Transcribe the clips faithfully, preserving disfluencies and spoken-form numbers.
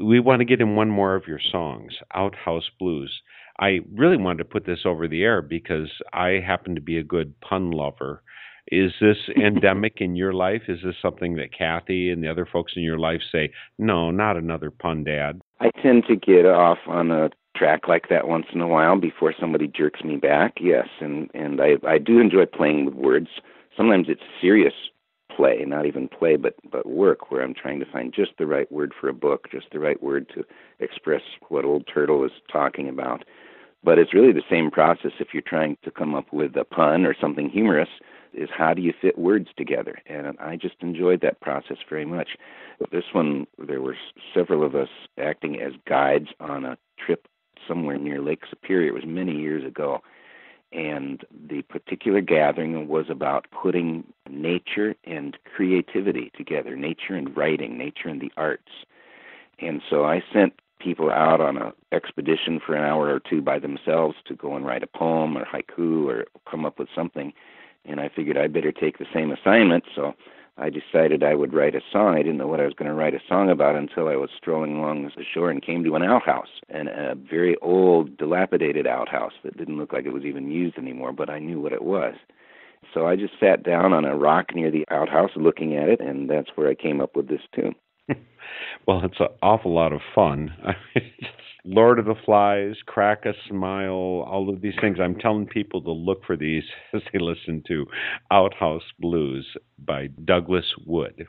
we want to get in one more of your songs, Outhouse Blues. I really wanted to put this over the air because I happen to be a good pun lover. Is this endemic in your life? Is this something that Kathy and the other folks in your life say, no, not another pun, Dad? I tend to get off on a track like that once in a while before somebody jerks me back, yes. And, and I, I do enjoy playing with words. Sometimes it's serious play, not even play, but, but work, where I'm trying to find just the right word for a book, just the right word to express what Old Turtle is talking about. But it's really the same process if you're trying to come up with a pun or something humorous, is how do you fit words together? And I just enjoyed that process very much. This one, there were several of us acting as guides on a trip somewhere near Lake Superior. It was many years ago. And the particular gathering was about putting nature and creativity together, nature and writing, nature and the arts. And so I sent people out on an expedition for an hour or two by themselves to go and write a poem or haiku or come up with something. And I figured I'd better take the same assignment, so I decided I would write a song. I didn't know what I was going to write a song about until I was strolling along the shore and came to an outhouse, and a very old, dilapidated outhouse that didn't look like it was even used anymore, but I knew what it was. So I just sat down on a rock near the outhouse looking at it, and that's where I came up with this tune. Well, it's an awful lot of fun. Lord of the Flies, Crack a Smile, all of these things. I'm telling people to look for these as they listen to Outhouse Blues by Douglas Wood.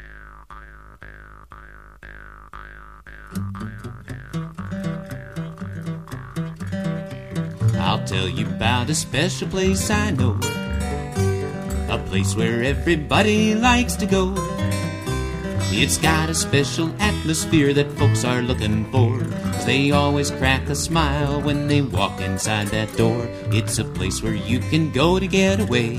I'll tell you about a special place I know, a place where everybody likes to go. It's got a special atmosphere that folks are looking for, 'cause they always crack a smile when they walk inside that door. It's a place where you can go to get away.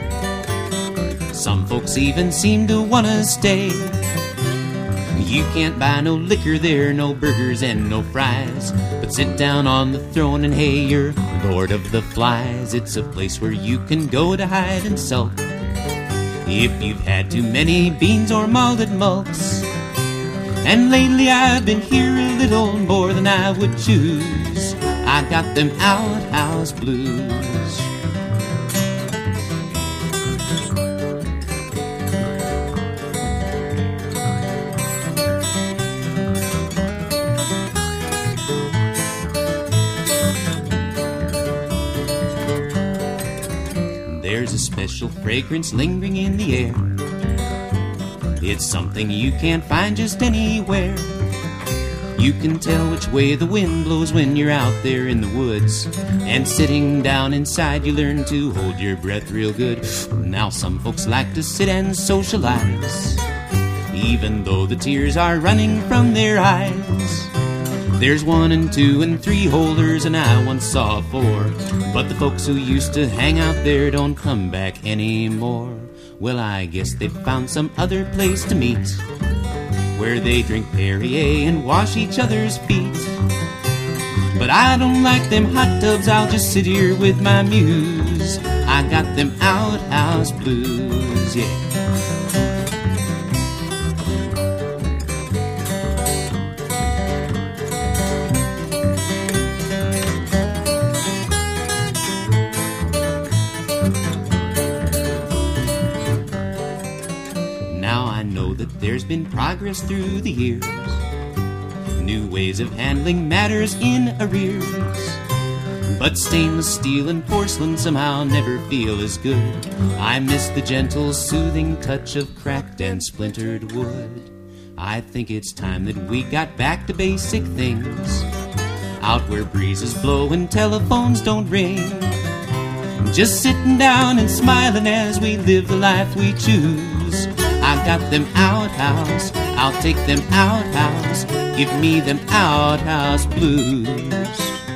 Some folks even seem to wanna stay. You can't buy no liquor there, no burgers and no fries, but sit down on the throne and hey, you're Lord of the Flies. It's a place where you can go to hide and sulk if you've had too many beans or malted mulks. And lately I've been here a little more than I would choose. I got them outhouse blues. There's a special fragrance lingering in the air. It's something you can't find just anywhere. You can tell which way the wind blows when you're out there in the woods. And sitting down inside you learn to hold your breath real good. Now some folks like to sit and socialize, even though the tears are running from their eyes. There's one and two and three holders, and I once saw four, but the folks who used to hang out there don't come back anymore. Well, I guess they found some other place to meet, where they drink Perrier and wash each other's feet. But I don't like them hot tubs, I'll just sit here with my muse. I got them outhouse blues, yeah. There's been progress through the years, new ways of handling matters in arrears. But stainless steel and porcelain somehow never feel as good. I miss the gentle, soothing touch of cracked and splintered wood. I think it's time that we got back to basic things, out where breezes blow and telephones don't ring. Just sitting down and smiling as we live the life we choose. I got them outhouse, I'll take them outhouse. Give me them outhouse blues.